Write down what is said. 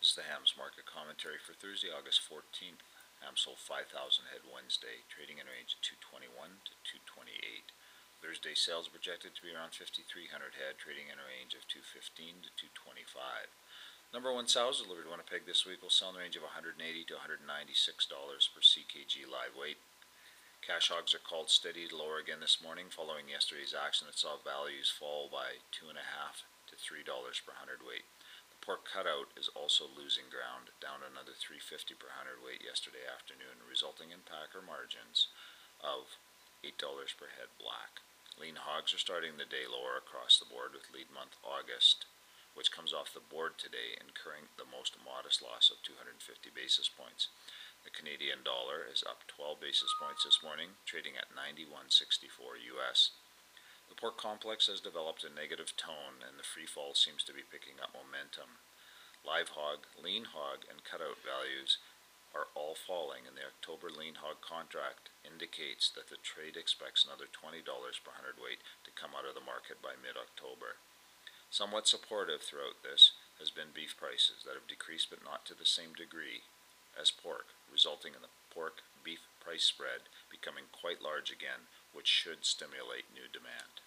This is the Hams market commentary for Thursday, August 14th. Hams sold 5,000 head Wednesday, trading in a range of 221 to 228. Thursday sales projected to be around 5,300 head, trading in a range of 215 to 225. Number one sows delivered to Winnipeg this week will sell in the range of $180 to $196 per CKG live weight. Cash hogs are called steady to lower again this morning following yesterday's action that saw values fall by $2.50 to $3 per hundredweight. Pork cutout is also losing ground, down another $3.50 per hundredweight yesterday afternoon, resulting in packer margins of $8 per head black. Lean hogs are starting the day lower across the board, with lead month August, which comes off the board today, incurring the most modest loss of 250 basis points. The Canadian dollar is up 12 basis points this morning, trading at 91.64 US. The pork complex has developed a negative tone, and the free fall seems to be picking up momentum. Live hog, lean hog, and cutout values are all falling, and the October lean hog contract indicates that the trade expects another $20 per hundredweight to come out of the market by mid-October. Somewhat supportive throughout this has been beef prices that have decreased, but not to the same degree as pork, resulting in the pork-beef price spread becoming quite large again, which should stimulate new demand.